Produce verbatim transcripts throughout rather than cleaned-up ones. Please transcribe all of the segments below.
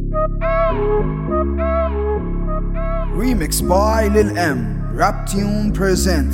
Remix by Lil M. Rap Tune presents.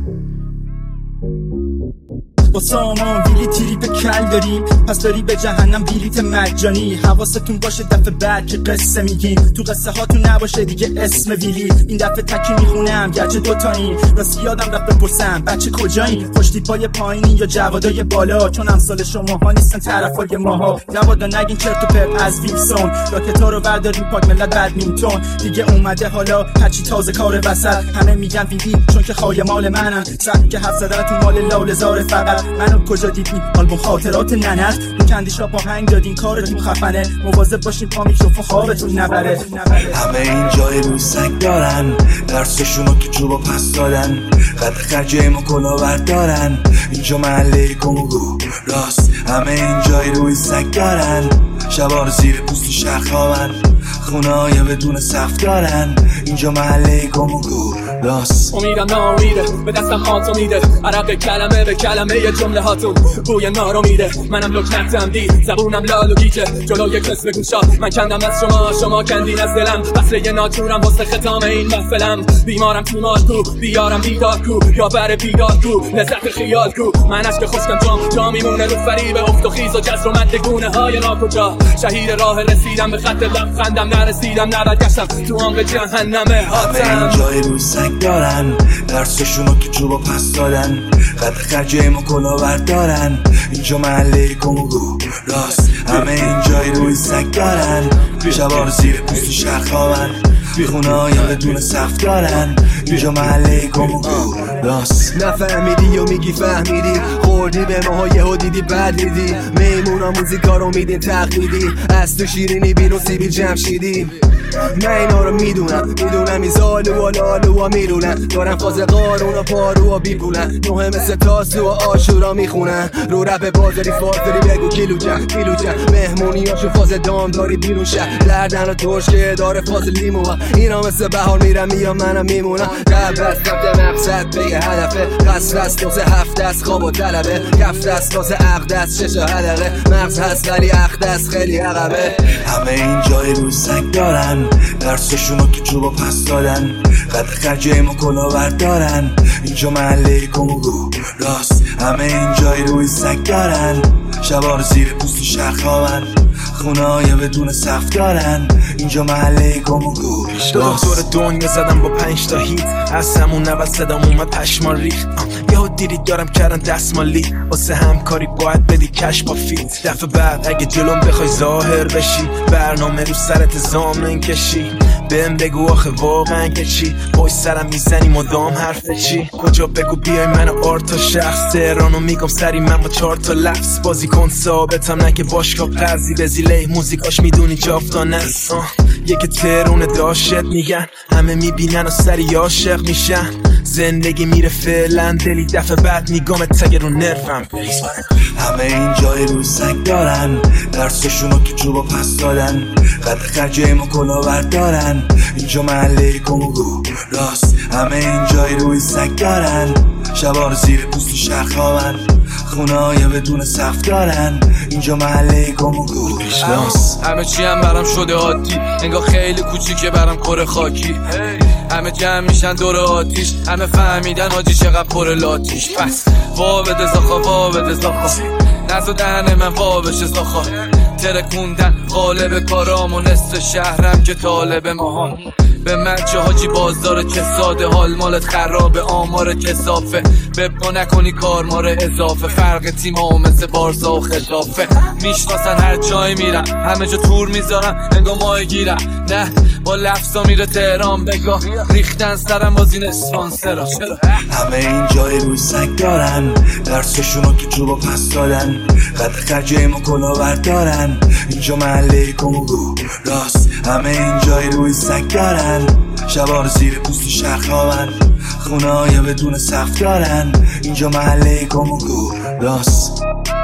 با سامان ویلی تیری به کل داریم، پس داری به جهنم بلیت مجانی. حواستون باشه دفعه بعد که قصه میگیم، تو قصه هاتون نباشه دیگه اسم ویلی. این دفعه تکی میخونم گرچه دوتاییم، راستی یادم رفت بپرسم بچه کجایی؟ پشتیپای پایینی یا جوادای بالا؟ چون امثال شماها نیستن طرفای ماها. جوادا نگین چرت و پرت از ویلسون، راکتا رو برداریم پاک ملت بدمینتون. دیگه اومده حالا هرچی تازه کار وسط، همه میگن ویلی چون که خای مال منن. سبکی که حرف زدنتون مال لاله‌زار فقط. منو کجا دیدی؟ آلبوم خاطرات ننت رو کندیشا با هنگ دادین، کارتون خفنه. مواظب باشین پا میکروفون خوابتون نبره. همه این جای روی سنگ دارن، درسشونو تو جوبا پس دادن. قد خرجه ما کلاور دارن، اینجا محله کنگو راست. همه این جای روی سنگ دارن، شبار زیر پوستی شهر خوابن. خونه های بدون سقف دارن، اینجا محله کنگو راست. امیدم نامیده به دستم آتو میده، عرق کلمه به کلمه یه جمله هاتون بوی نارو میده. منم لکنتم دید زبونم لال و گیجه، جلوی کس بگوشا من کندم از شما، شما کندین از دلم. فصل یه ناجورم واسه ختام این محفلم. بیمارم تیمار کو، بیارم بیدار کو، یا بر بیدار کو، لذت خیال کو. من عشق خشکم جام جا میمونه رو فریب افت و خیز و جزر و مد گونه های ناکجا. شهید راه رسیدم به خط لبخندم، نرسیدم نبرگشتم تو آن به جهنم هاتم. همه این جای روی سنگ دارن، درسشونو تو جوبا پس دادن. قد خرجه ما کلاور دارن، اینجا محله کنگو راست. همه این جای روی سنگ دارن، شبار زیر پوستی شهر خوابن. خونه های بدون سقف دارن، اینجا محله کنگو راست. نفهمیدی و میگی فهمیدی، خوردی به ماها یهو دیدی بد دیدی. میمونا موزیکا رو میدین تقلیدی، از تو شیرینی بیرون سیبیل جمشیدی. من اینا رو میدونم، میدونم این زالو و لالو و میرونن. دارن فاز قارون و پارو و بیپولن، نوه مثل تاسو و آشورا میخونن. رو رب بازاری فازداری بگو کیلو جن کیلو جن. مهمونی هاشو فاز دام داری بیرون شد، لردن و ترش که داره فاز لیمو. اینا مثل بهار میرم میام منم میمونم. قبل از قبل مقصد به هدفه، قصد است دوزه هفت است خواب و طلبه. کفت است دوزه عقد است شش حلقه، مغز هست ولی عقد است خیلی عقبه. همه این جای روی سنگ دارن، درسشونو تو جوبا پس دادن. قد خرجه ما کلاور دارن، اینجا محله کنگو راست. همه این جای روی سنگ دارن، شبار زیر پوستی شهر خوابن. خونه های بدون سقف دارن، اینجا محله کنگو راست. دور دنیا زدم با پنج تا هیت، از همون نوز صدام اومد پشمان ریخت. یهو دیدی دارم کردن دستمالی، واسه همکاری باید بدی کش با فیت. دفعه بعد اگه جلوم بخوای ظاهر بشی، برنامه رو سرت زامن کشی. بهم بگو آخه واقعا که چی؟ بای سرم میزنی مدام حرف چی؟ کجا بگو بیای من آرت تا شخص. تهرانو میگم سری من با چهار تا لفظ. بازی کن ثابتم نه که باشگاه قرضی به زیله موزیکاش میدونی جافتانه است. یکی تهرون داشت میگن، همه میبینن و سری عاشق میشن. زندگی میره فعلا، دلی دفعه بعد میگم تگ رو نرفم بریز. همه این جای روی سنگ دارن، درسشونو تو جوبا پس دادن. قد خرجه ما کلاور دارن، اینجا محله کنگو راست. همه این جای روی سنگ دارن، شبار زیر پوستی شهر خوابن. خونه های بدون سقف دارن، اینجا محله کنگو راست. همه چی هم برام شده عادی، انگار خیلی کوچیکه برام کره خاکی. همه جمع میشن دور آتیش، همه فهمیدن حاجی چقدر پر لاتیش. پس وا بده زاخا وا بده زاخا، نزو دهن من وا بشه زاخا. ترکوندن قالب کارام و نصف شهرم که طالب ماهان. به مرچه حاجی بازدار که ساده، حال مالت خرابه آمار کسافه. ببقا نکنی کار ماره اضافه، فرق تیم ها مثل بارسا و خلافه. میشناسن هر جای میرم، همه جا تور میذارم انگاه ماه گیرم. نه با لفظا میره تهران بگاه، ریختن سرم باز این اسپانسرا. همه این جای روی سنگ دارن، درسشونو تو جوبا پس دادن. قد خرجه ما کلاور دارن، اینجا محله کنگو راست. همه این جای روی سنگ دارن، شبار زیر پوستی شهر خوابن. خونه های بدون سقف دارن، اینجا محله کنگو راست.